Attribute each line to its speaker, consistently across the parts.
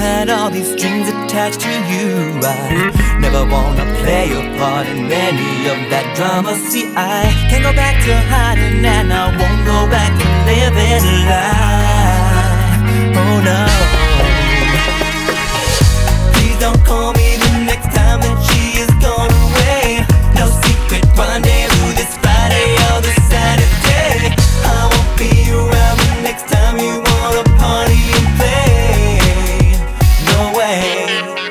Speaker 1: had all these strings attached to you. I never wanna play a part in any of that drama. See, I can't go back to hiding, and I won't go back to living a lie. Oh no. Please don't call me the next time that she is gone away. No secret rendezvous this Friday or this Saturday. I won't be around the next time you wanna party and play. No way.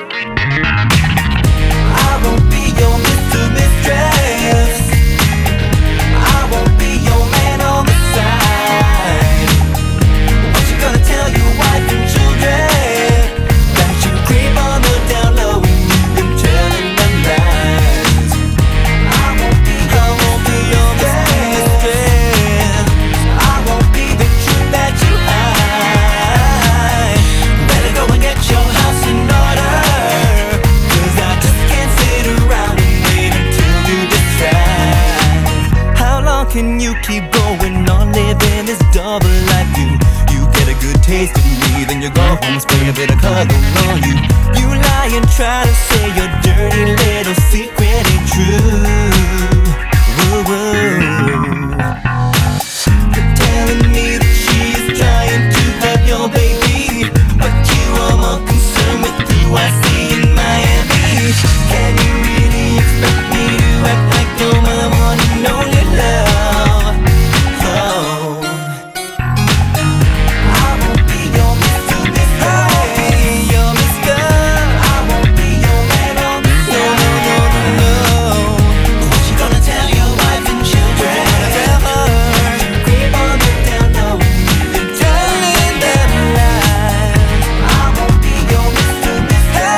Speaker 1: I won't be your Mr. Mistress. I won't be your man on the side. What you gonna tell your wife and children? That you creep on the down low and you've been telling them lies. I won't be your Mr. Mistress. I won't be the truth that you hide. Better go and get your house in order, 'cause I just can't sit around and wait until you decide. How long can you keep going on living this double life? You get a good taste of me, then you go home, spray a bit of cologne on you. You lie and try to say your dirty little secret ain't true. Woo woo. You're telling me that she's trying to have your baby, but you are more concerned with who I see in Miami. Can you really expect me to act like you're my one and only love? Oh, I won't be your Mr. Mister. I won't be your Mister. I won't be your man on the side. No, no, no, no, no. What you gonna tell your wife and children? Tell her you creep on the down low and you've been telling them lies. I won't be your Mr. Mister.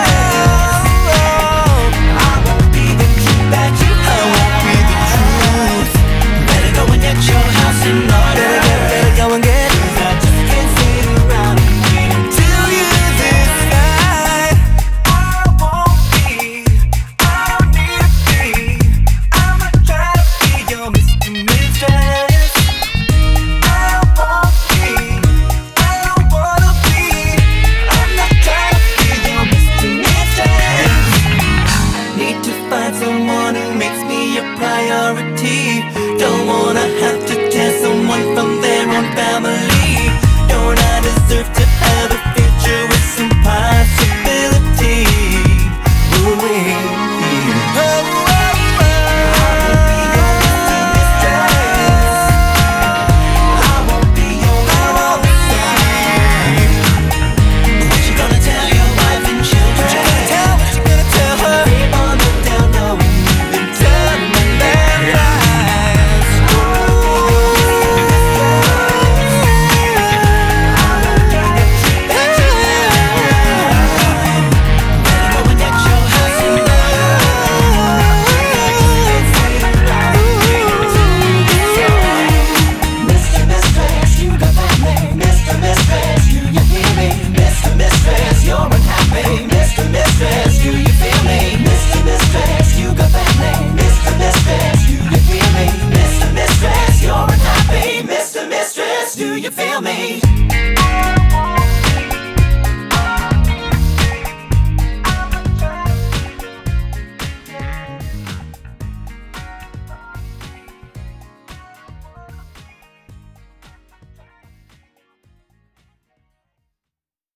Speaker 1: I won't be the truth that you hide. I won't be the truth. Better go and get your house in order. Better go and get it. 'Cause I just can't sit around and wait until you decide. I won't be, I don't need to be. I'm not trying to be your Mr. Mistress. I won't be, I don't wanna be. I'm not trying to be your Mr. Mistress. Need to find someone who makes me a priority. Don't wanna have to tear someone from their own family.